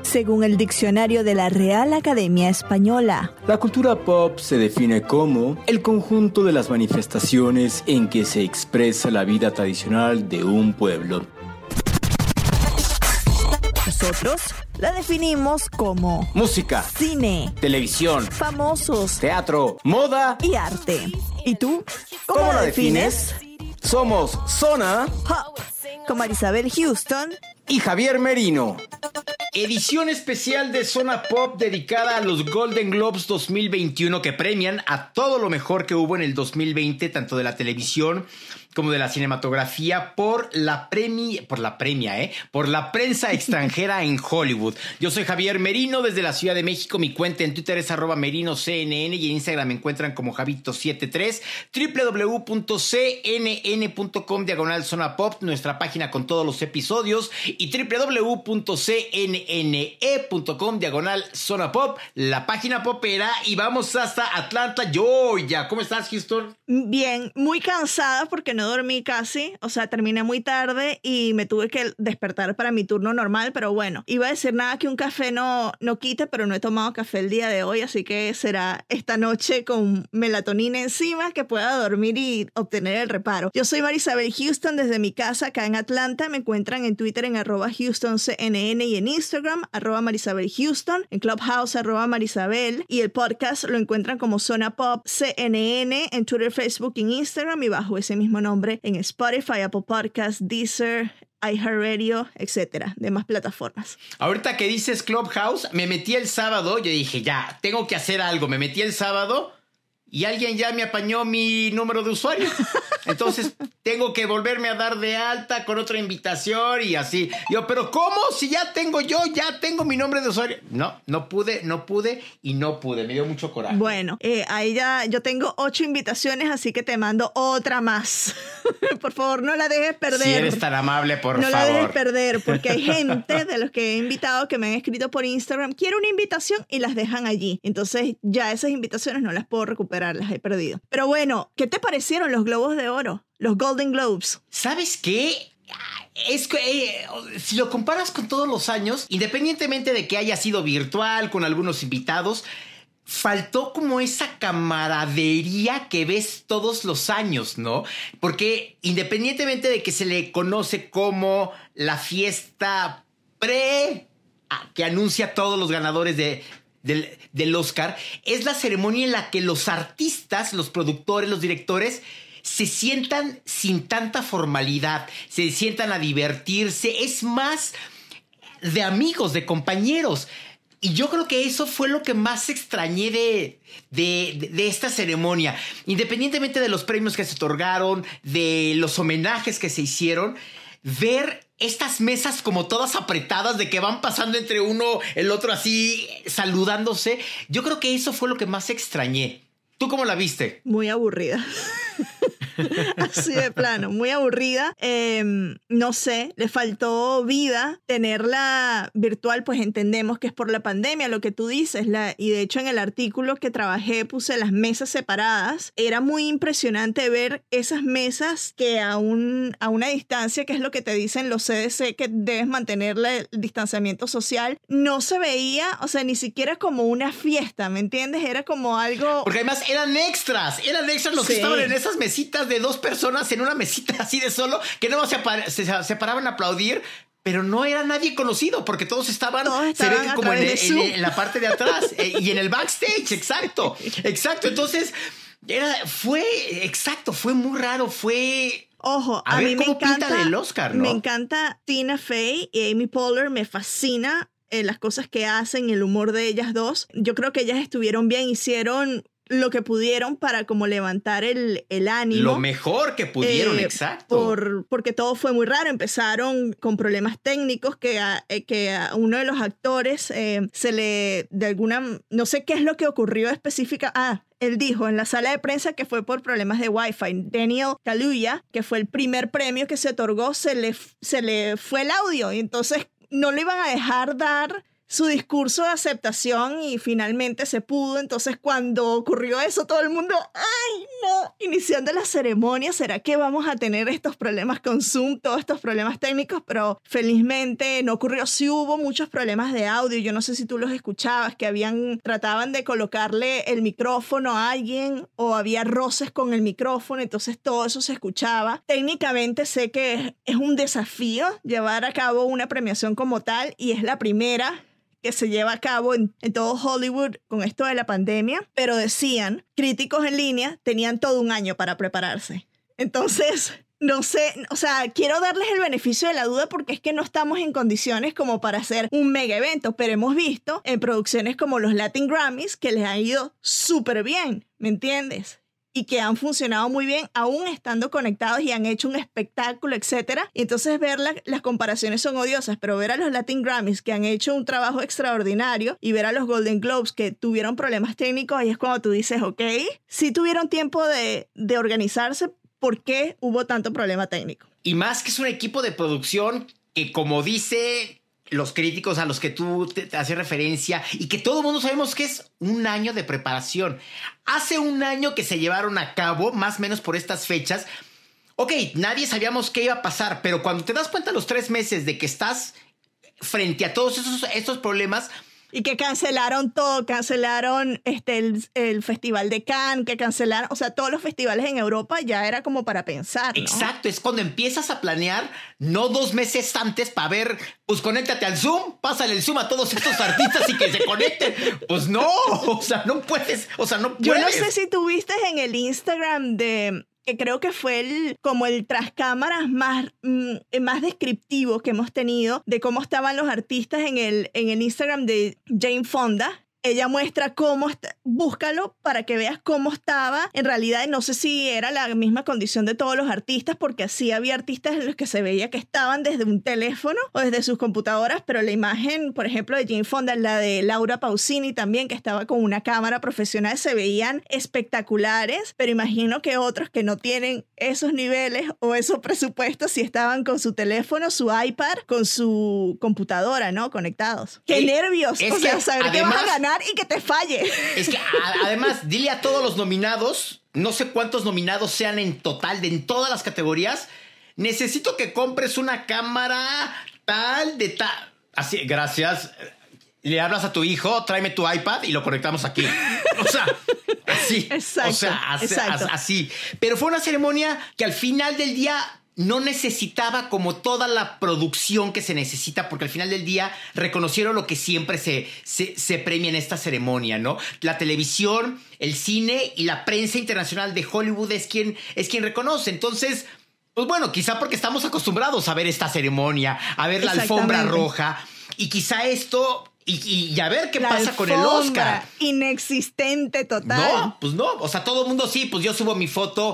según el diccionario de la Real Academia Española. La cultura pop se define como el conjunto de las manifestaciones en que se expresa la vida tradicional de un pueblo. Nosotros la definimos como música, cine, televisión, famosos, teatro, moda y arte. ¿Y tú? ¿Cómo la defines? Somos Zona Pop, con Marisabel Houston y Javier Merino. Edición especial de Zona Pop dedicada a los Golden Globes 2021 que premian a todo lo mejor que hubo en el 2020, tanto de la televisión como de la cinematografía por la prensa extranjera en Hollywood. Yo soy Javier Merino desde la Ciudad de México. Mi cuenta en Twitter es @merinocnn y en Instagram me encuentran como Javito73. www.cnn.com/Zona Pop, nuestra página con todos los episodios, y www.cnne.com/Zona Pop, la página popera. Y vamos hasta Atlanta, Georgia. ¿Cómo estás, Houston? Bien, muy cansada porque no dormí casi, o sea, terminé muy tarde y me tuve que despertar para mi turno normal, pero bueno, iba a decir nada que un café no quite, pero no he tomado café el día de hoy, así que será esta noche con melatonina encima que pueda dormir y obtener el reparo. Yo soy Marisabel Houston desde mi casa acá en Atlanta. Me encuentran en Twitter en @HoustonCNN y en Instagram @MarisabelHouston, en Clubhouse @Marisabel, y el podcast lo encuentran como Zona Pop CNN en Twitter, Facebook y en Instagram, y bajo ese mismo nombre en Spotify, Apple Podcasts, Deezer, iHeartRadio, etcétera, demás plataformas. Ahorita que dices Clubhouse, me metí el sábado, yo dije, ya, tengo que hacer algo. Me metí el sábado y alguien ya me apañó mi número de usuario. Entonces tengo que volverme a dar de alta con otra invitación y así. Yo, pero ¿cómo? Si ya tengo mi nombre de usuario. No pude. Me dio mucho coraje. Bueno, ahí ya yo tengo 8 invitaciones, así que te mando otra más. Por favor, no la dejes perder. Si eres tan amable, por favor. No la dejes perder, porque hay gente de los que he invitado que me han escrito por Instagram, quiero una invitación, y las dejan allí. Entonces ya esas invitaciones no las puedo recuperar, las he perdido. Pero bueno, ¿qué te parecieron los Globos de Oro? Los Golden Globes. ¿Sabes qué? Es que si lo comparas con todos los años, independientemente de que haya sido virtual con algunos invitados, faltó como esa camaradería que ves todos los años, ¿no? Porque independientemente de que se le conoce como la fiesta que anuncia a todos los ganadores del Oscar, es la ceremonia en la que los artistas, los productores, los directores se sientan sin tanta formalidad, se sientan a divertirse, es más de amigos, de compañeros. Y yo creo que eso fue lo que más extrañé de esta ceremonia. Independientemente de los premios que se otorgaron, de los homenajes que se hicieron, ver estas mesas como todas apretadas, de que van pasando entre uno el otro así, saludándose. Yo creo que eso fue lo que más extrañé. ¿Tú cómo la viste? Muy aburrida. Así de plano, muy aburrida. No sé, le faltó vida. Tenerla virtual, pues entendemos que es por la pandemia, lo que tú dices. Y de hecho en el artículo que trabajé puse las mesas separadas. Era muy impresionante ver esas mesas que a una distancia, que es lo que te dicen los CDC, que debes mantener el distanciamiento social. No se veía, o sea, ni siquiera como una fiesta, ¿me entiendes? Era como algo... Porque además eran extras los que estaban en esas mesitas de 2 personas en una mesita así de solo, que no se paraban a aplaudir, pero no era nadie conocido, porque todos estaban se ve que como en la parte de atrás y en el backstage, exacto. Entonces, fue muy raro, Ojo, a mí me encanta el Oscar, ¿no? Me encanta Tina Fey y Amy Poehler, me fascina las cosas que hacen, el humor de ellas dos. Yo creo que ellas estuvieron bien, hicieron lo que pudieron para como levantar el ánimo. Lo mejor que pudieron, exacto. Porque todo fue muy raro. Empezaron con problemas técnicos que a uno de los actores no sé qué es lo que ocurrió específica. Él dijo en la sala de prensa que fue por problemas de Wi-Fi. Daniel Kaluuya, que fue el primer premio que se otorgó, se le fue el audio y entonces no le iban a dejar dar su discurso de aceptación y finalmente se pudo. Entonces cuando ocurrió eso, todo el mundo, ¡ay, no! Iniciando la ceremonia, ¿será que vamos a tener estos problemas con Zoom, todos estos problemas técnicos? Pero felizmente no ocurrió. Sí hubo muchos problemas de audio. Yo no sé si tú los escuchabas, que trataban de colocarle el micrófono a alguien o había roces con el micrófono, entonces todo eso se escuchaba. Técnicamente sé que es un desafío llevar a cabo una premiación como tal y es la primera que se lleva a cabo en todo Hollywood con esto de la pandemia, pero decían, críticos en línea tenían todo un año para prepararse. Entonces, no sé, o sea, quiero darles el beneficio de la duda porque es que no estamos en condiciones como para hacer un mega evento, pero hemos visto en producciones como los Latin Grammys que les ha ido súper bien, ¿me entiendes? Y que han funcionado muy bien aún estando conectados y han hecho un espectáculo, etc. Y entonces ver las comparaciones son odiosas, pero ver a los Latin Grammys que han hecho un trabajo extraordinario y ver a los Golden Globes que tuvieron problemas técnicos, ahí es cuando tú dices, ok, sí tuvieron tiempo de organizarse, ¿por qué hubo tanto problema técnico? Y más que es un equipo de producción que, como dice los críticos a los que tú te haces referencia y que todo el mundo sabemos que es un año de preparación. Hace un año que se llevaron a cabo, más o menos por estas fechas. Ok, nadie sabíamos qué iba a pasar, pero cuando te das cuenta los 3 meses de que estás frente a todos estos problemas... Y que cancelaron todo, cancelaron el Festival de Cannes, que cancelaron, o sea, todos los festivales en Europa ya era como para pensar, ¿no? Exacto, es cuando empiezas a planear, no 2 meses antes para ver, pues conéctate al Zoom, pásale el Zoom a todos estos artistas y que se conecten. Pues no, o sea, no puedes, o sea, no puedes. Yo no sé si tú viste en el Instagram que creo que fue como el tras cámaras más descriptivo que hemos tenido de cómo estaban los artistas en el Instagram de Jane Fonda. Ella muestra cómo está, búscalo para que veas cómo estaba. En realidad no sé si era la misma condición de todos los artistas, porque así había artistas en los que se veía que estaban desde un teléfono o desde sus computadoras, pero la imagen, por ejemplo, de Jane Fonda, la de Laura Pausini también, que estaba con una cámara profesional, se veían espectaculares, pero imagino que otros que no tienen esos niveles o esos presupuestos sí estaban con su teléfono, su iPad, con su computadora, ¿no? Conectados. ¡Qué nervios! O sea, saber que vas a ganar y que te falle. Es que además, dile a todos los nominados, no sé cuántos nominados sean en total, en todas las categorías, necesito que compres una cámara tal de tal. Así, gracias. Le hablas a tu hijo, tráeme tu iPad y lo conectamos aquí. O sea, así. Exacto. O sea, así. Pero fue una ceremonia que al final del día no necesitaba como toda la producción que se necesita, porque al final del día reconocieron lo que siempre se premia en esta ceremonia, ¿no? La televisión, el cine y la prensa internacional de Hollywood es quien reconoce. Entonces, pues bueno, quizá porque estamos acostumbrados a ver esta ceremonia, a ver la alfombra roja, y quizá esto... Y a ver qué pasa con el Oscar. Inexistente total. No, pues no. O sea, todo el mundo sí, pues yo subo mi foto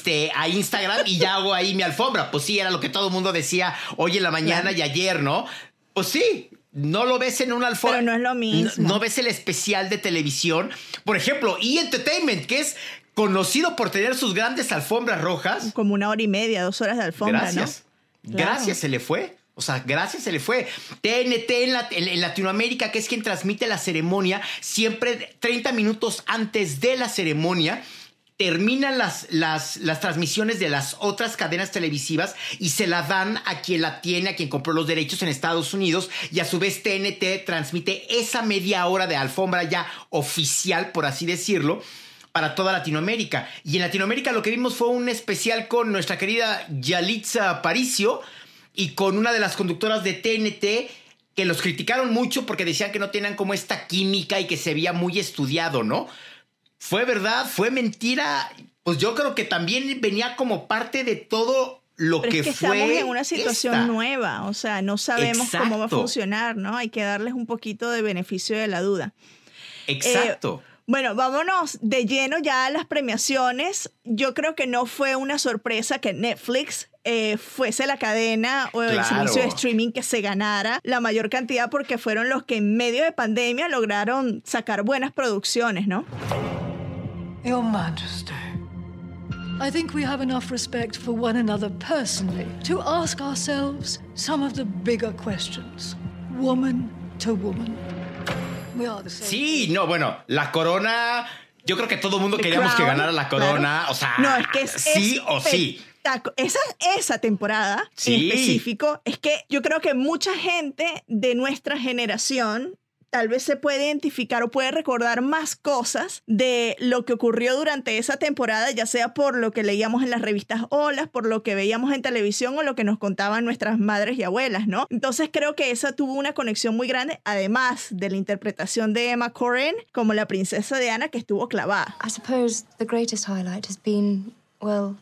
a Instagram y ya hago ahí mi alfombra. Pues sí, era lo que todo el mundo decía hoy en la mañana y ayer, ¿no? Pues sí, no lo ves en una alfombra. Pero no es lo mismo. No ves el especial de televisión. Por ejemplo, E! Entertainment, que es conocido por tener sus grandes alfombras rojas. Como 1 hora y media, 2 horas de alfombra, gracias. ¿no? Gracias, claro. Se le fue. O sea, gracias, se le fue. TNT en Latinoamérica, que es quien transmite la ceremonia, siempre 30 minutos antes de la ceremonia, terminan las transmisiones de las otras cadenas televisivas y se la dan a quien la tiene, a quien compró los derechos en Estados Unidos, y a su vez TNT transmite esa media hora de alfombra ya oficial, por así decirlo, para toda Latinoamérica. Y en Latinoamérica lo que vimos fue un especial con nuestra querida Yalitza Aparicio, y con una de las conductoras de TNT, que los criticaron mucho porque decían que no tenían como esta química y que se veía muy estudiado, ¿no? ¿Fue verdad? ¿Fue mentira? Pues yo creo que también venía como parte de todo lo Pero que es que fue estamos en una situación nueva, o sea, no sabemos cómo va a funcionar, ¿no? Hay que darles un poquito de beneficio de la duda. Exacto. Bueno, vámonos de lleno ya a las premiaciones. Yo creo que no fue una sorpresa que Netflix fuese la cadena o el servicio de streaming que se ganara la mayor cantidad, porque fueron los que en medio de pandemia lograron sacar buenas producciones, ¿no? Your Majesty, I think we have enough respect for one another personally to ask ourselves some of the bigger questions. Woman to woman. We are the same. Sí, no, bueno, la corona... Yo creo que todo el mundo The queríamos que Crown, ganara la corona. claro. O sea, No, es que sí o sí. Esa temporada Sí. en específico, es que yo creo que mucha gente de nuestra generación tal vez se puede identificar o puede recordar más cosas de lo que ocurrió durante esa temporada, ya sea por lo que leíamos en las revistas Olas, por lo que veíamos en televisión o lo que nos contaban nuestras madres y abuelas, ¿no? Entonces creo que esa tuvo una conexión muy grande, además de la interpretación de Emma Corrin como la princesa Diana, que estuvo clavada. I suppose the greatest highlight has been, well,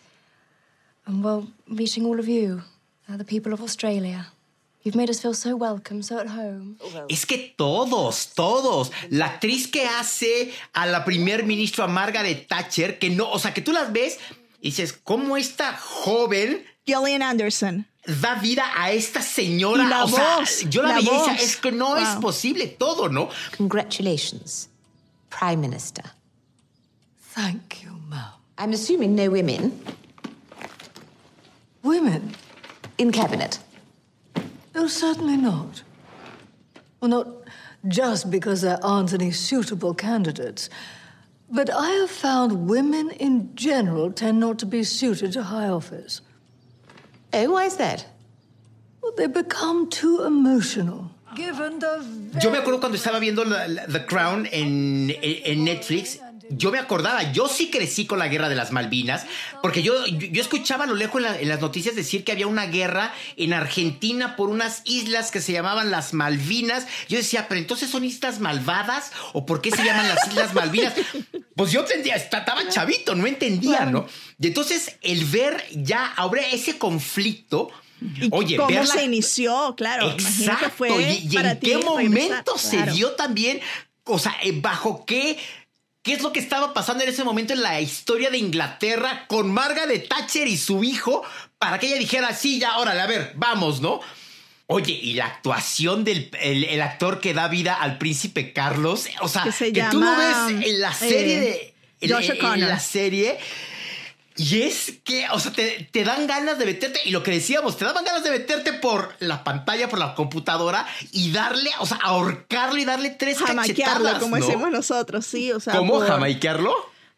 meeting all of you, the people of Australia. You've made us feel so welcome, so at home. Es que todos. La actriz que hace a la primer ministra Margaret Thatcher, que no, o sea, que tú las ves y dices, ¿cómo esta joven Gillian Anderson. da vida a esta señora? Y la o sea, voz, yo la la vi y decía, voz. es que no es posible todo, ¿no? Congratulations, Prime Minister. Thank you, ma'am. I'm assuming no women Women? in cabinet. No, certainly not. Well, not just because there aren't any suitable candidates, but I have found women in general tend not to be suited to high office. Oh, why is that? Well, they become too emotional. Given the Yo me acuerdo cuando estaba viendo The Crown en Netflix. Yo me acordaba, yo sí crecí con la guerra de las Malvinas, porque yo escuchaba a lo lejos en las noticias decir que había una guerra en Argentina por unas islas que se llamaban las Malvinas. Yo decía, pero entonces son islas malvadas, o ¿por qué se llaman las islas Malvinas? Pues yo entendía, estaba chavito, no entendía, ¿no? Y entonces el ver ya ahora ese conflicto. ¿Y oye, cómo verla, se inició? Claro, imagino que fue y para en ti qué regresar, momento se claro. dio también, o sea, bajo qué es lo que estaba pasando en ese momento en la historia de Inglaterra con Margaret Thatcher y su hijo, para que ella dijera, sí, ya, órale, a ver, vamos, ¿no? Oye, y la actuación del el actor que da vida al príncipe Carlos, o sea, que tú lo ves en la serie Josh O'Connor. en la serie. Y es que, o sea, te dan ganas de meterte, y lo que decíamos, te daban ganas de meterte por la pantalla, por la computadora y darle, o sea, ahorcarlo y darle 3 Jamaiquearlo, cachetadas, como ¿no? decimos nosotros, sí, o sea. ¿Cómo? por- ¿Jamaiquearlo?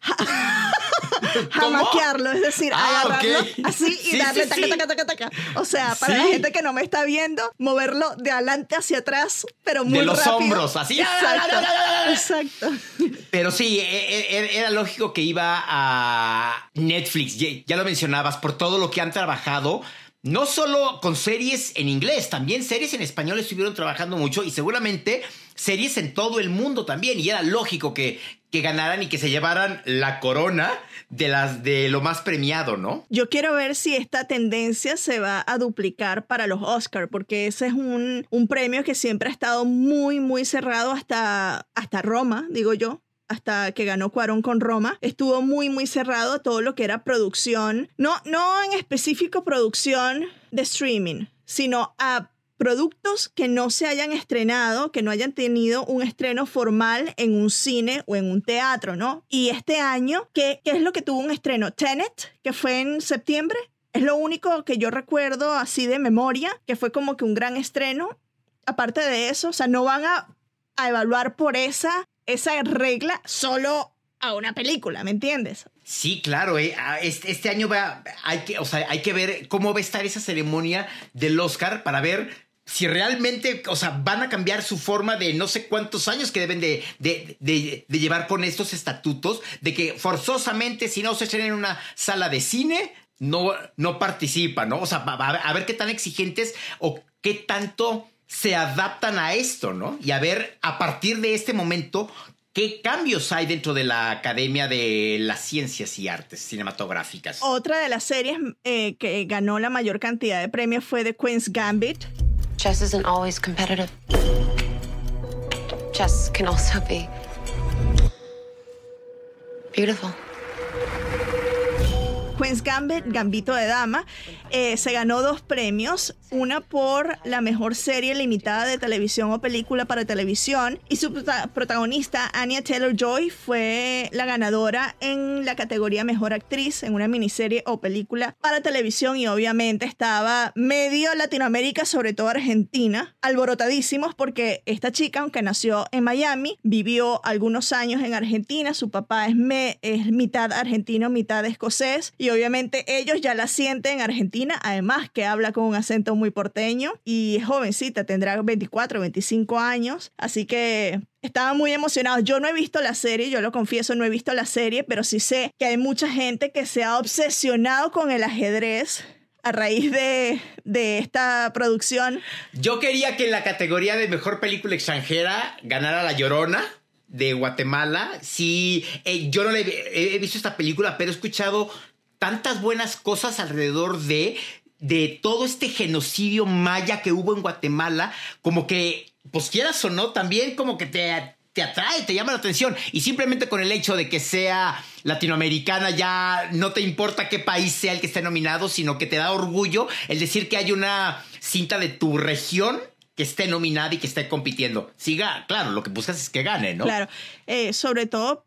Jamaquearlo, es decir, agarrarlo ok. así y Sí, darle sí, taca, sí. taca, taca, taca. O sea, para Sí. la gente que no me está viendo, moverlo de adelante hacia atrás, pero muy De los rápido. hombros, así. Exacto, exacto. Pero sí, era lógico que iba a Netflix, ya lo mencionabas, por todo lo que han trabajado. No solo con series en inglés, también series en español estuvieron trabajando mucho, y seguramente series en todo el mundo también. Y era lógico que ganaran y que se llevaran la corona de lo más premiado, ¿no? Yo quiero ver si esta tendencia se va a duplicar para los Oscar, porque ese es un premio que siempre ha estado muy, muy cerrado hasta Roma, digo yo. Hasta que ganó Cuarón con Roma, estuvo muy, muy cerrado a todo lo que era producción. No en específico producción de streaming, sino a productos que no se hayan estrenado, que no hayan tenido un estreno formal en un cine o en un teatro, ¿no? Y este año, ¿qué es lo que tuvo un estreno? Tenet, que fue en septiembre. Es lo único que yo recuerdo así de memoria, que fue como que un gran estreno. Aparte de eso, o sea, no van a evaluar por esa regla solo a una película, ¿me entiendes? Sí, claro. Este año hay que ver cómo va a estar esa ceremonia del Oscar para ver si realmente, o sea, van a cambiar su forma de no sé cuántos años que deben de llevar con estos estatutos, de que forzosamente si no se estrena en una sala de cine, no participan, ¿no? O sea, a ver qué tan exigentes o qué tanto se adaptan a esto, ¿no? Y a ver, a partir de este momento, ¿qué cambios hay dentro de la Academia de las Ciencias y Artes Cinematográficas? Otra de las series que ganó la mayor cantidad de premios fue The Queen's Gambit. Chess isn't always competitive. Chess can also be beautiful. Queen's Gambit, Gambito de Dama. Se ganó 2 premios, una por la mejor serie limitada de televisión o película para televisión, y su protagonista, Anya Taylor-Joy, fue la ganadora en la categoría Mejor Actriz en una miniserie o película para televisión, y obviamente estaba medio Latinoamérica, sobre todo Argentina, alborotadísimos porque esta chica, aunque nació en Miami, vivió algunos años en Argentina. Su papá es mitad argentino, mitad escocés, y obviamente ellos ya la sienten en Argentina, además que habla con un acento muy porteño y es jovencita, tendrá 24, 25 años, así que estaban muy emocionados. Yo no he visto la serie, yo lo confieso, no he visto la serie, pero sí sé que hay mucha gente que se ha obsesionado con el ajedrez a raíz de esta producción. Yo quería que en la categoría de mejor película extranjera ganara La Llorona de Guatemala. Sí, yo no he visto esta película, pero he escuchado tantas buenas cosas alrededor de todo este genocidio maya que hubo en Guatemala, como que, pues quieras o no, también como que te atrae, te llama la atención. Y simplemente con el hecho de que sea latinoamericana, ya no te importa qué país sea el que esté nominado, sino que te da orgullo el decir que hay una cinta de tu región que esté nominada y que esté compitiendo. Siga, claro, lo que buscas es que gane, ¿no? Claro, sobre todo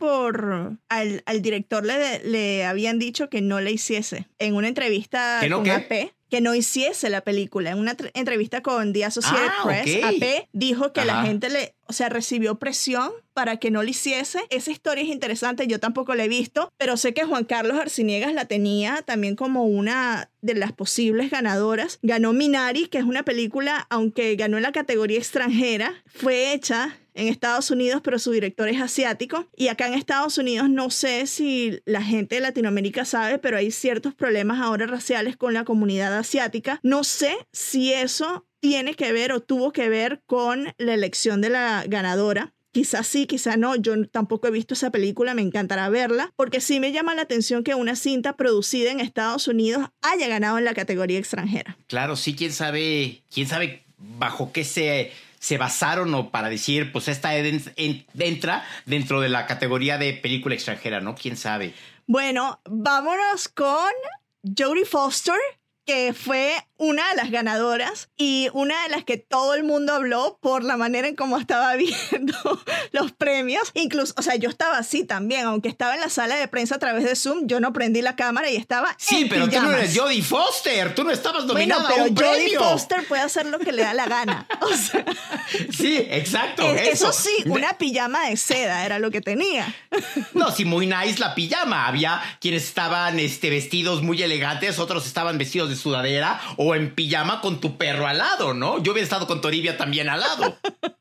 al director le habían dicho que no le hiciese. En una entrevista ¿Que no con qué? AP, que no hiciese la película. En una entrevista con The Associated Press, ok. AP dijo que la Ajá. gente recibió presión para que no lo hiciese. Esa historia es interesante, yo tampoco la he visto, pero sé que Juan Carlos Arciniegas la tenía también como una de las posibles ganadoras. Ganó Minari, que es una película, aunque ganó en la categoría extranjera, fue hecha en Estados Unidos, pero su director es asiático. Y acá en Estados Unidos no sé si la gente de Latinoamérica sabe, pero hay ciertos problemas ahora raciales con la comunidad asiática. No sé si eso tiene que ver o tuvo que ver con la elección de la ganadora. Quizás sí, quizás no. Yo tampoco he visto esa película, me encantará verla, porque sí me llama la atención que una cinta producida en Estados Unidos haya ganado en la categoría extranjera. Claro, sí, quién sabe bajo qué se basaron o para decir, pues esta entra dentro de la categoría de película extranjera, ¿no? ¿Quién sabe? Bueno, vámonos con Jodie Foster, que fue una de las ganadoras y una de las que todo el mundo habló por la manera en cómo estaba viendo los premios. Incluso, o sea, yo estaba así también, aunque estaba en la sala de prensa a través de Zoom, yo no prendí la cámara y estaba Sí, en pero pijamas. tú no eres Jodie Foster, tú no estabas nominada bueno, a un pero Jodie premio. Foster puede hacer lo que le da la gana. O sea, Sí, exacto. eso sí, una pijama de seda era lo que tenía. No, sí, muy nice la pijama. Había quienes estaban vestidos muy elegantes, otros estaban vestidos de sudadera o en pijama con tu perro al lado, ¿no? Yo hubiera estado con Toribia también al lado.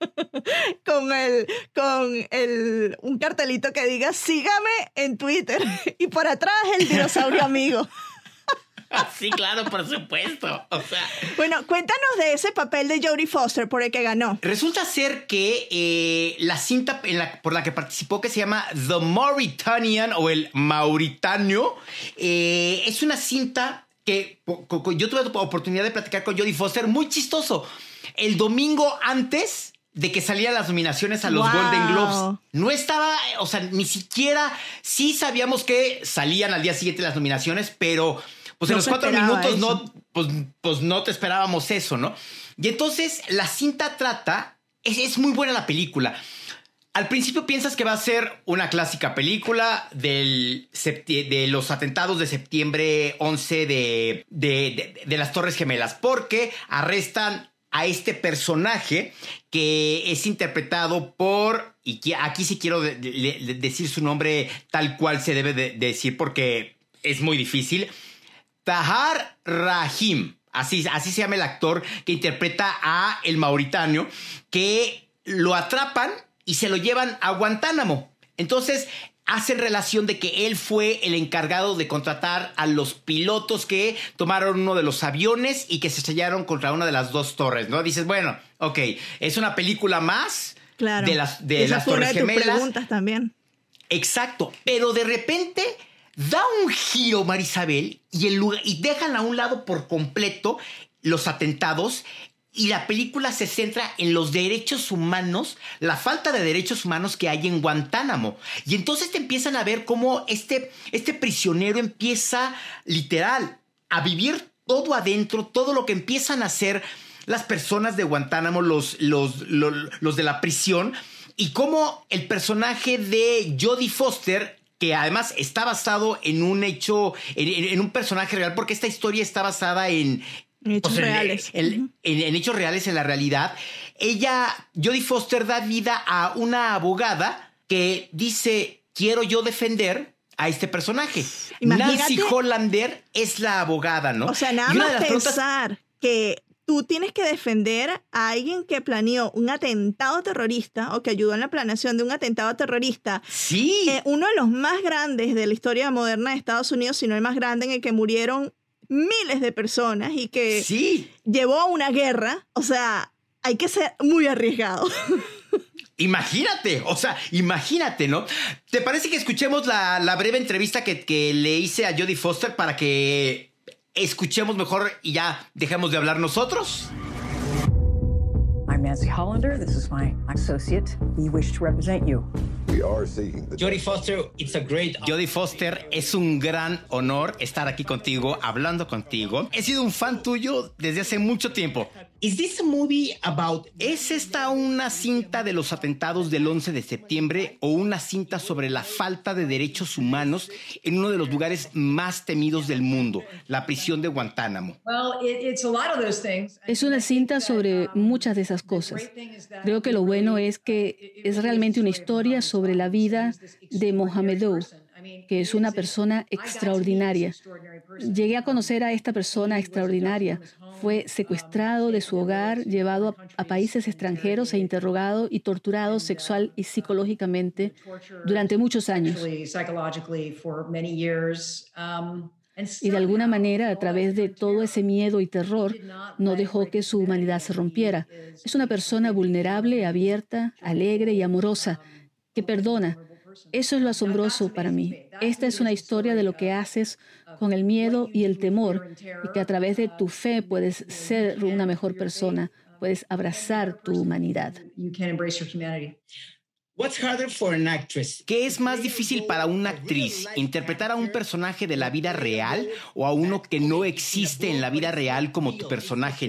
Un cartelito que diga sígame en Twitter y por atrás el dinosaurio amigo. Sí, claro, por supuesto. O sea, Bueno, cuéntanos de ese papel de Jodie Foster por el que ganó. resulta ser que la cinta por la que participó, que se llama The Mauritanian o el Mauritano, es una cinta que yo tuve la oportunidad de platicar con Jodie Foster, muy chistoso. El domingo antes de que salieran las nominaciones a los Wow. Golden Globes. No estaba, o sea, ni siquiera, sí sabíamos que salían al día siguiente las nominaciones, pero pues en No los se 4 esperaba minutos eso. pues no te esperábamos eso, ¿no? Y entonces la cinta es muy buena la película. Al principio piensas que va a ser una clásica película de los atentados de septiembre 11 de las Torres Gemelas, porque arrestan a este personaje que es interpretado por, y aquí sí quiero decir su nombre tal cual se debe de decir porque es muy difícil, Tahar Rahim, así se llama el actor que interpreta a el mauritano, que lo atrapan y se lo llevan a Guantánamo. Entonces hacen relación de que él fue el encargado de contratar a los pilotos que tomaron uno de los aviones y que se estrellaron contra una de las 2 torres, ¿no? Dices, bueno, ok, es una película más Claro. de las Esa fue una Torres de tus Gemelas. preguntas también. Exacto, pero de repente da un giro Marisabel y dejan a un lado por completo los atentados y la película se centra en los derechos humanos, la falta de derechos humanos que hay en Guantánamo. Y entonces te empiezan a ver cómo este prisionero empieza literal a vivir todo adentro, todo lo que empiezan a hacer las personas de Guantánamo, los de la prisión, y cómo el personaje de Jodie Foster, que además está basado en un hecho, en un personaje real, porque esta historia está basada en hechos reales. En hechos reales, en la realidad. Jodie Foster, da vida a una abogada que dice, quiero yo defender a este personaje. Imagínate, Nancy Hollander es la abogada, ¿no? O sea, nada más pensar que tú tienes que defender a alguien que planeó un atentado terrorista o que ayudó en la planeación de un atentado terrorista. Sí. Uno de los más grandes de la historia moderna de Estados Unidos, si no el más grande, en el que murieron miles de personas y que llevó a una guerra. O sea, hay que ser muy arriesgado. Imagínate, ¿no? ¿Te parece que escuchemos la breve entrevista que le hice a Jodie Foster para que escuchemos mejor y ya dejemos de hablar nosotros? I'm Nancy Hollander. This is my associate. We wish to represent you. Jodie Foster, Jodie Foster, es un gran honor estar aquí contigo, hablando contigo. He sido un fan tuyo desde hace mucho tiempo. ¿Es esta una cinta de los atentados del 11 de septiembre o una cinta sobre la falta de derechos humanos en uno de los lugares más temidos del mundo, la prisión de Guantánamo? Es una cinta sobre muchas de esas cosas. Creo que lo bueno es que es realmente una historia sobre la vida de Mohamedou, que es una persona extraordinaria. Llegué a conocer a esta persona extraordinaria. Fue secuestrado de su hogar, llevado a países extranjeros e interrogado y torturado sexual y psicológicamente durante muchos años. Y de alguna manera, a través de todo ese miedo y terror, no dejó que su humanidad se rompiera. Es una persona vulnerable, abierta, alegre y amorosa, que perdona. Eso es lo asombroso para mí. Esta es una historia de lo que haces con el miedo y el temor, y que a través de tu fe puedes ser una mejor persona, puedes abrazar tu humanidad. ¿Qué es más difícil para una actriz? ¿Interpretar a un personaje de la vida real o a uno que no existe en la vida real como tu personaje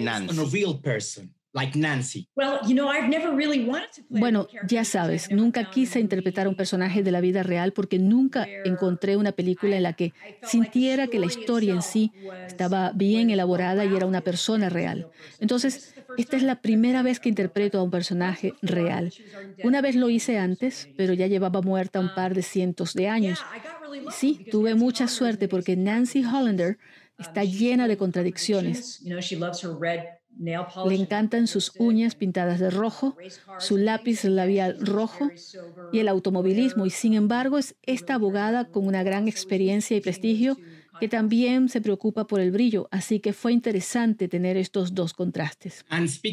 Nancy? Bueno, ya sabes, nunca quise interpretar a un personaje de la vida real porque nunca encontré una película en la que sintiera que la historia en sí estaba bien elaborada y era una persona real. Entonces, esta es la primera vez que interpreto a un personaje real. Una vez lo hice antes, pero ya llevaba muerta un par de cientos de años. Sí, tuve mucha suerte porque Nancy Hollander está llena de contradicciones. Le encantan sus uñas pintadas de rojo, su lápiz labial rojo y el automovilismo. Y sin embargo, es esta abogada con una gran experiencia y prestigio que también se preocupa por el brillo. Así que fue interesante tener estos dos contrastes.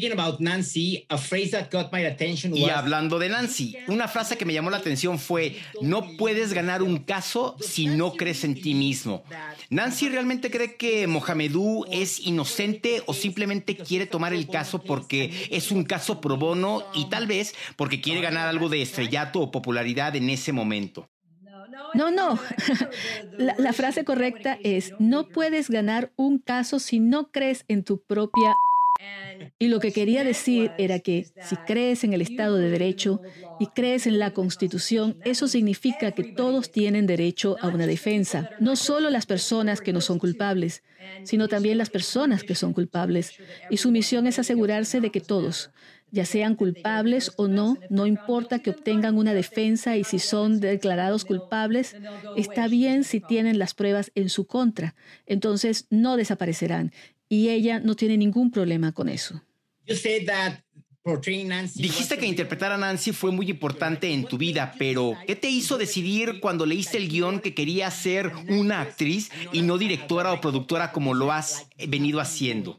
Y hablando de Nancy, una frase que me llamó la atención fue: no puedes ganar un caso si no crees en ti mismo. ¿Nancy realmente cree que Mohamedou es inocente o simplemente quiere tomar el caso porque es un caso pro bono y tal vez porque quiere ganar algo de estrellato o popularidad en ese momento? No. La frase correcta es: no puedes ganar un caso si no crees en tu propia... Y lo que quería decir era que si crees en el Estado de Derecho y crees en la Constitución, eso significa que todos tienen derecho a una defensa. No solo las personas que no son culpables, sino también las personas que son culpables. Y su misión es asegurarse de que todos, ya sean culpables o no, no importa que obtengan una defensa, y si son declarados culpables, está bien si tienen las pruebas en su contra. Entonces no desaparecerán. Y ella no tiene ningún problema con eso. Dijiste que interpretar a Nancy fue muy importante en tu vida, pero ¿qué te hizo decidir cuando leíste el guión que querías ser una actriz y no directora o productora como lo has venido haciendo?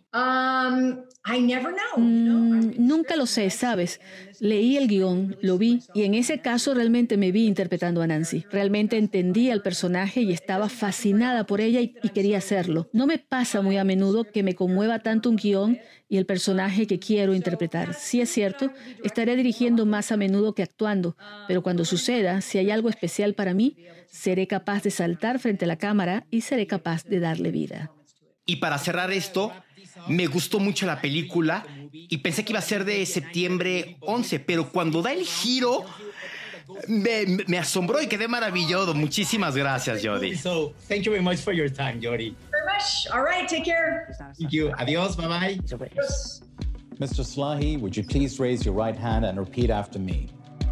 Nunca lo sé, ¿sabes? Leí el guión, lo vi, y en ese caso realmente me vi interpretando a Nancy. Realmente entendí al personaje y estaba fascinada por ella y quería hacerlo. No me pasa muy a menudo que me conmueva tanto un guión y el personaje que quiero interpretar. Sí es cierto, estaré dirigiendo más a menudo que actuando, pero cuando suceda, si hay algo especial para mí, seré capaz de saltar frente a la cámara y seré capaz de darle vida. Y para cerrar esto, me gustó mucho la película y pensé que iba a ser de septiembre 11, pero cuando da el giro, me asombró y quedé maravillado. Muchísimas gracias, Jodie. So, thank you very much for your time, Jodie. Very much. All right, take care. Thank you. Adios. Bye-bye. Mr. Slahi, would you please raise your right hand and repeat after me?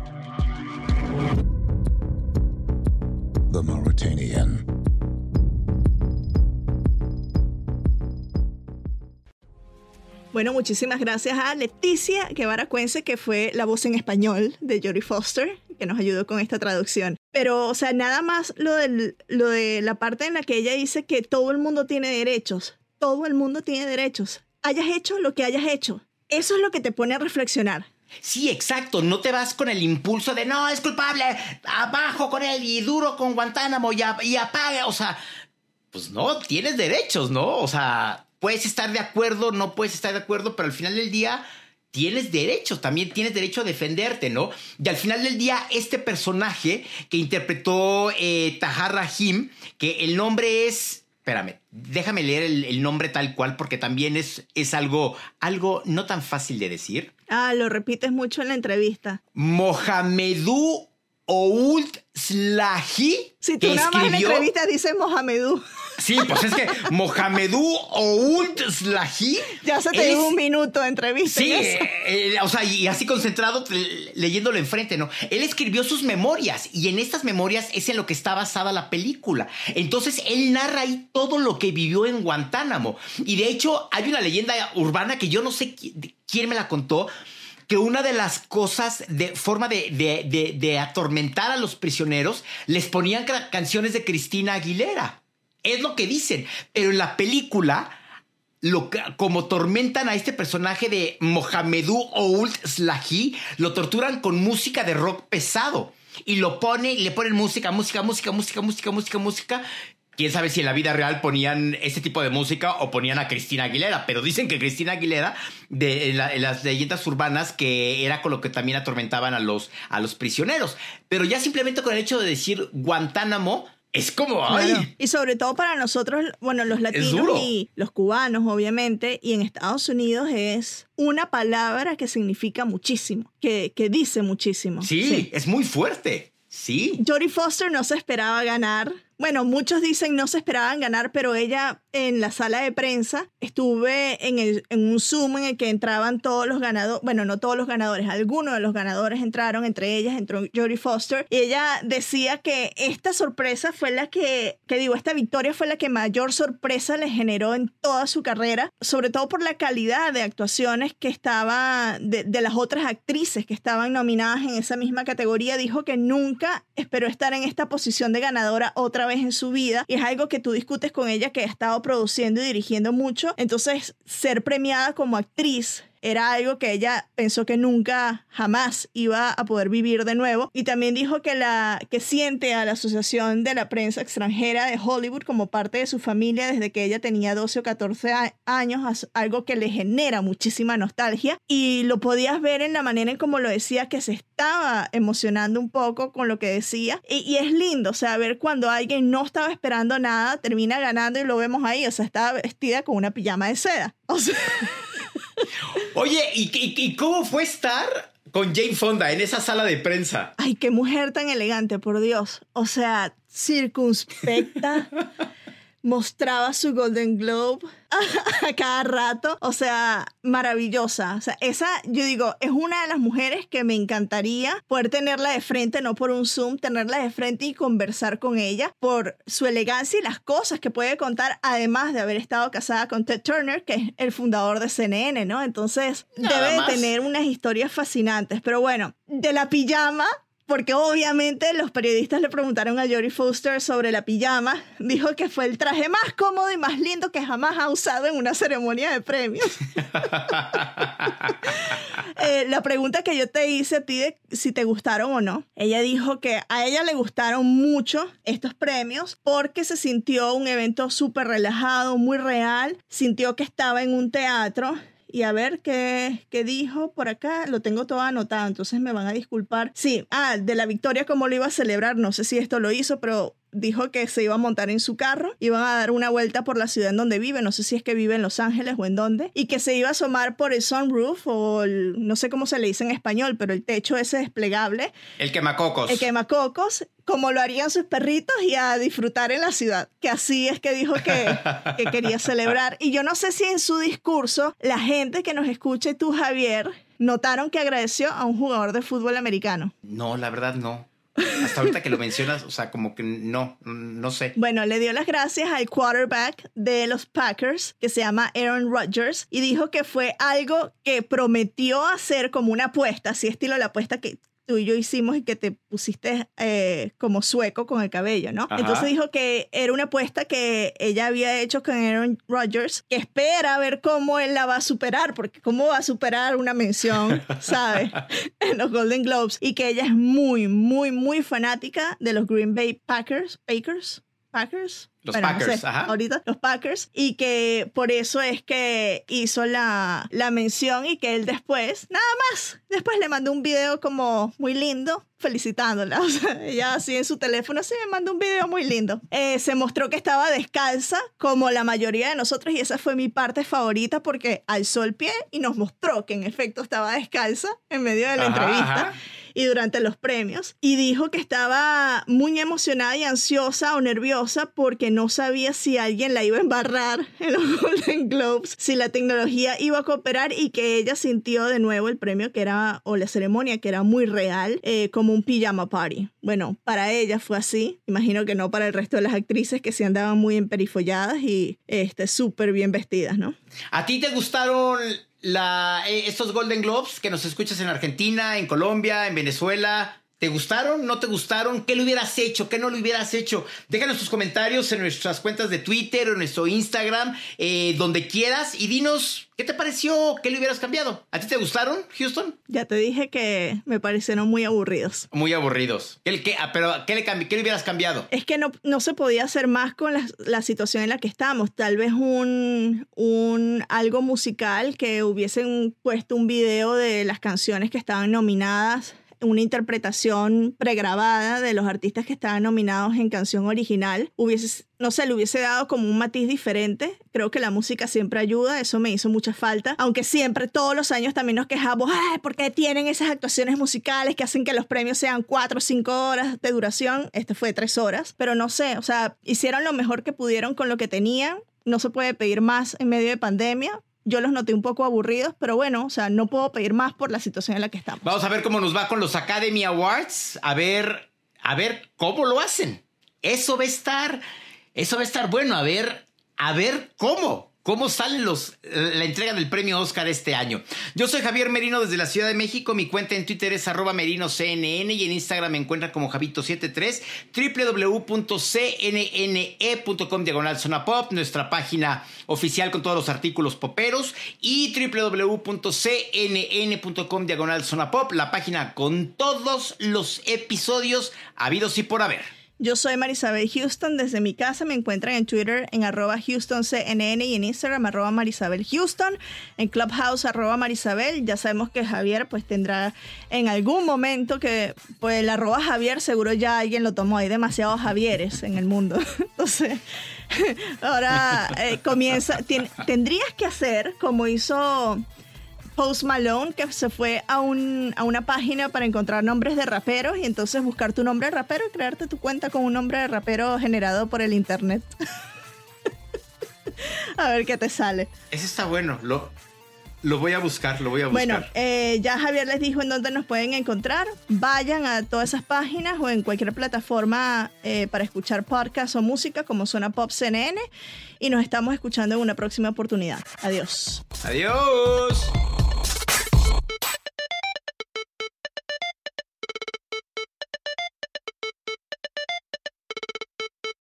The Mauritanian. Bueno, muchísimas gracias a Leticia Guevara Cuense, que fue la voz en español de Jodie Foster, que nos ayudó con esta traducción. Pero, o sea, nada más lo de la parte en la que ella dice que todo el mundo tiene derechos. Todo el mundo tiene derechos. Hayas hecho lo que hayas hecho. Eso es lo que te pone a reflexionar. Sí, exacto. No te vas con el impulso de no, es culpable, abajo con él y duro con Guantánamo y apague. O sea, pues no, tienes derechos, ¿no? O sea, puedes estar de acuerdo, no puedes estar de acuerdo, pero al final del día tienes derechos, también tienes derecho a defenderte, ¿no? Y al final del día, este personaje que interpretó Tahar Rahim, que el nombre es... Espérame, déjame leer el nombre tal cual, porque también es algo no tan fácil de decir. Lo repites mucho en la entrevista. Mohamedou Ould Slahi. Si tú nada más en la entrevista dices Mohamedou. Sí, pues es que Mohamedou Ould Slahi. Ya se te dio un minuto de entrevista. Sí, o sea, y así concentrado leyéndolo enfrente, ¿no? Él escribió sus memorias y en estas memorias es en lo que está basada la película. Entonces, él narra ahí todo lo que vivió en Guantánamo. Y de hecho, hay una leyenda urbana que yo no sé quién me la contó, que una de las cosas de forma de atormentar a los prisioneros, les ponían canciones de Cristina Aguilera. Es lo que dicen. Pero en la película, como tormentan a este personaje de Mohamedou Ould Slahi, lo torturan con música de rock pesado. Y le ponen música. Quién sabe si en la vida real ponían ese tipo de música o ponían a Cristina Aguilera, pero dicen que Cristina Aguilera, en las leyendas urbanas, que era con lo que también atormentaban a los prisioneros. Pero ya simplemente con el hecho de decir Guantánamo, es como... ¡ay! Bueno, y sobre todo para nosotros, bueno, los latinos y los cubanos, obviamente, y en Estados Unidos es una palabra que significa muchísimo, que dice muchísimo. Sí, es muy fuerte. Sí. Jodie Foster no se esperaba ganar. Bueno, muchos dicen no se esperaban ganar, pero ella en la sala de prensa estuve en un Zoom en el que entraban todos los ganadores, bueno, no todos los ganadores, algunos de los ganadores entraron, entre ellas entró Jodie Foster, y ella decía que esta sorpresa fue esta victoria fue la que mayor sorpresa le generó en toda su carrera, sobre todo por la calidad de actuaciones que estaba de las otras actrices que estaban nominadas en esa misma categoría. Dijo que nunca esperó estar en esta posición de ganadora otra vez en su vida, y es algo que tú discutes con ella, que ha estado produciendo y dirigiendo mucho. Entonces, ser premiada como actriz era algo que ella pensó que nunca, jamás iba a poder vivir de nuevo. Y también dijo que siente a la Asociación de la Prensa Extranjera de Hollywood como parte de su familia desde que ella tenía 12 o 14 años, algo que le genera muchísima nostalgia. Y lo podías ver en la manera en cómo lo decía, que se estaba emocionando un poco con lo que decía. Y es lindo, o sea, ver cuando alguien no estaba esperando nada, termina ganando y lo vemos ahí. O sea, estaba vestida con una pijama de seda. O sea... Oye, ¿y cómo fue estar con Jane Fonda en esa sala de prensa? Ay, qué mujer tan elegante, por Dios. O sea, circunspecta. Mostraba su Golden Globe a cada rato. O sea, maravillosa. O sea, esa, yo digo, es una de las mujeres que me encantaría poder tenerla de frente, no por un Zoom, tenerla de frente y conversar con ella por su elegancia y las cosas que puede contar, además de haber estado casada con Ted Turner, que es el fundador de CNN, ¿no? Entonces, debe de tener unas historias fascinantes. Pero bueno, de la pijama porque obviamente los periodistas le preguntaron a Jodie Foster sobre la pijama. Dijo que fue el traje más cómodo y más lindo que jamás ha usado en una ceremonia de premios. La pregunta que yo te hice a ti de si te gustaron o no, ella dijo que a ella le gustaron mucho estos premios porque se sintió un evento súper relajado, muy real, sintió que estaba en un teatro. Y a ver qué dijo por acá, lo tengo todo anotado, entonces me van a disculpar. Sí, de la victoria, cómo lo iba a celebrar, no sé si esto lo hizo, pero dijo que se iba a montar en su carro, iban a dar una vuelta por la ciudad en donde vive, no sé si es que vive en Los Ángeles o en dónde, y que se iba a asomar por el sunroof o no sé cómo se le dice en español, pero el techo ese desplegable. El quemacocos. El quemacocos, como lo harían sus perritos, y a disfrutar en la ciudad, que así es que dijo que quería celebrar. Y yo no sé si en su discurso la gente que nos escucha y tú, Javier, notaron que agradeció a un jugador de fútbol americano. No, la verdad no. Hasta ahorita que lo mencionas, o sea, como que no sé. Bueno, le dio las gracias al quarterback de los Packers, que se llama Aaron Rodgers, y dijo que fue algo que prometió hacer como una apuesta, así estilo la apuesta que tú y yo hicimos y que te pusiste como sueco con el cabello, ¿no? Ajá. Entonces dijo que era una apuesta que ella había hecho con Aaron Rodgers, que espera ver cómo él la va a superar, porque cómo va a superar una mención, ¿sabes? En los Golden Globes, y que ella es muy, muy, muy fanática de los Green Bay Packers. Los Bueno, Packers, no sé, ajá. ahorita los Packers, y que por eso es que hizo la mención, y que él después le mandó un video como muy lindo felicitándola. O sea, ella así en su teléfono, sí, me mandó un video muy lindo. Se mostró que estaba descalza como la mayoría de nosotros, y esa fue mi parte favorita porque alzó el pie y nos mostró que en efecto estaba descalza en medio de la entrevista. Y durante los premios, y dijo que estaba muy emocionada y ansiosa o nerviosa porque no sabía si alguien la iba a embarrar en los Golden Globes, si la tecnología iba a cooperar, y que ella sintió de nuevo el premio que era, o la ceremonia que era muy real, como un pijama party. Bueno, para ella fue así, imagino que no para el resto de las actrices que se andaban muy emperifolladas y súper bien vestidas, ¿no? ¿A ti te gustaron estos Golden Globes que nos escuchas en Argentina, en Colombia, en Venezuela? ¿Te gustaron? ¿No te gustaron? ¿Qué le hubieras hecho? ¿Qué no le hubieras hecho? Déjanos tus comentarios en nuestras cuentas de Twitter o en nuestro Instagram, donde quieras, y dinos qué te pareció, qué le hubieras cambiado. ¿A ti te gustaron, Houston? Ya te dije que me parecieron muy aburridos. Muy aburridos. Pero ¿qué le hubieras cambiado? Es que no se podía hacer más con la situación en la que estamos. Tal vez algo musical, que hubiesen puesto un video de las canciones que estaban nominadas, una interpretación pregrabada de los artistas que estaban nominados en canción original, le hubiese dado como un matiz diferente. Creo que la música siempre ayuda, eso me hizo mucha falta, aunque siempre, todos los años también nos quejamos, porque tienen esas actuaciones musicales que hacen que los premios sean 4 o 5 horas de duración. Este fue 3 horas, pero no sé, o sea, hicieron lo mejor que pudieron con lo que tenían. No se puede pedir más en medio de pandemia. Yo los noté un poco aburridos, pero bueno, o sea, no puedo pedir más por la situación en la que estamos. Vamos a ver cómo nos va con los Academy Awards, a ver cómo lo hacen. Eso va a estar bueno, a ver cómo salen la entrega del premio Oscar este año. Yo soy Javier Merino desde la Ciudad de México. Mi cuenta en Twitter es @merinocnn y en Instagram me encuentran como Javito73. www.cnne.com/zonapop, nuestra página oficial con todos los artículos poperos, y www.cnn.com/zonapop, la página con todos los episodios habidos y por haber. Yo soy Marisabel Houston. Desde mi casa me encuentran en Twitter en @HoustonCNN y en Instagram @MarisabelHouston, en Clubhouse @Marisabel. Ya sabemos que Javier pues tendrá en algún momento que pues el @Javier seguro ya alguien lo tomó. Hay demasiados Javieres en el mundo. Entonces ahora tendrías que hacer como hizo Post Malone, que se fue a una página para encontrar nombres de raperos, y entonces buscar tu nombre de rapero y crearte tu cuenta con un nombre de rapero generado por el internet. A ver qué te sale. Eso está bueno, lo voy a buscar, Bueno, ya Javier les dijo en dónde nos pueden encontrar. Vayan a todas esas páginas o en cualquier plataforma para escuchar podcast o música como Zona Pop CNN, y nos estamos escuchando en una próxima oportunidad. Adiós. Adiós.